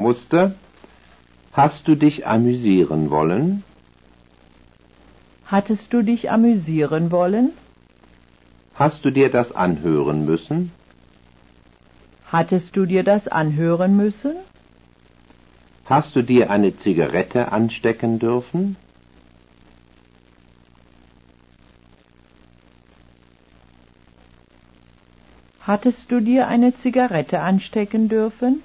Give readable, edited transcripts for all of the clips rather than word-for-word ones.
Muster: Hast du dich amüsieren wollen? Hattest du dich amüsieren wollen? Hast du dir das anhören müssen? Hattest du dir das anhören müssen? Hast du dir eine Zigarette anstecken dürfen? Hattest du dir eine Zigarette anstecken dürfen?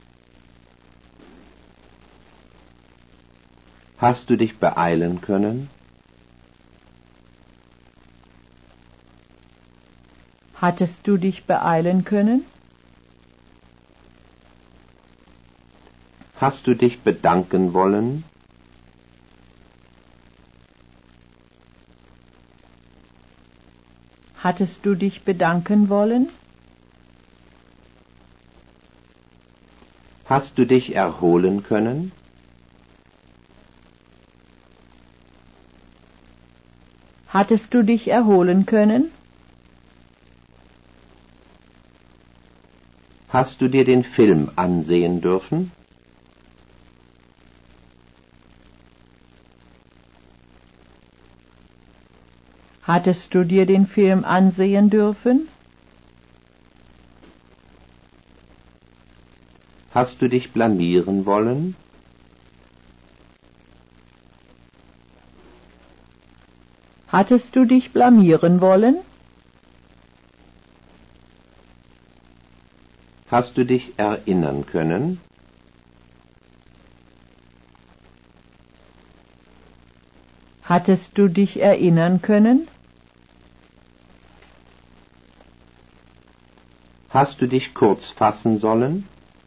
Hast du dich beeilen können? Hattest du dich beeilen können? Hast du dich bedanken wollen? Hattest du dich bedanken wollen? Hast du dich erholen können? Hattest du dich erholen können? Hast du dir den Film ansehen dürfen? Hattest du dir den Film ansehen dürfen? Hast du dich blamieren wollen? Hattest du dich blamieren wollen? Hast du dich erinnern können? Hattest du dich erinnern können? Hast du dich kurz fassen sollen?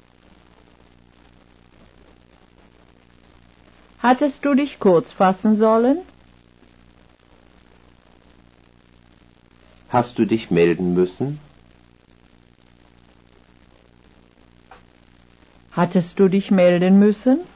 Hattest du dich kurz fassen sollen? Hast du dich melden müssen? Hattest du dich melden müssen?